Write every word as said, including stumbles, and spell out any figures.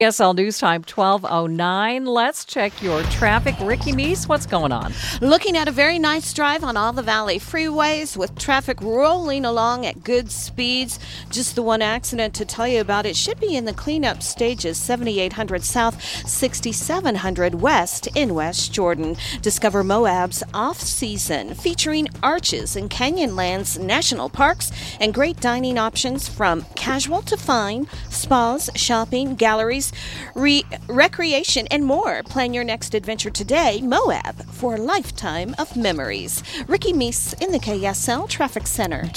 K S L News Time twelve oh nine. Let's check your traffic. Ricky Meese, what's going on? Looking at a very nice drive on all the Valley freeways with traffic rolling along at good speeds. Just the one accident to tell you about. It should be in the cleanup stages. seventy-eight hundred south, sixty-seven hundred west in West Jordan. Discover Moab's off-season featuring arches and Canyonlands national parks and great dining options from casual to fine, spas, shopping, galleries, Re- recreation, and more. Plan your next adventure today. Moab, for a lifetime of memories. Ricky Meese in the K S L Traffic Center.